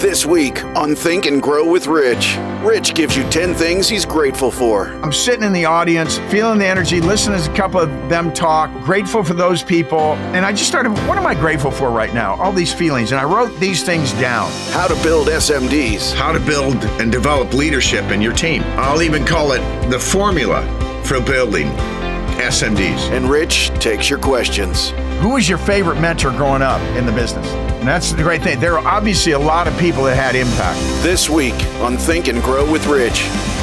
This week on Think and Grow with Rich. Rich gives you 10 things he's grateful for. I'm sitting in the audience, feeling the energy, listening to a couple of them talk, grateful for those people. And I just started, what am I grateful for right now? All these feelings. And I wrote these things down. How to build SMDs. How to build and develop leadership in your team. I'll even call it the formula for building SMDs. And Rich takes your questions. Who was your favorite mentor growing up in the business? And that's the great thing. There are obviously a lot of people that had impact. This week on Think and Grow with Rich.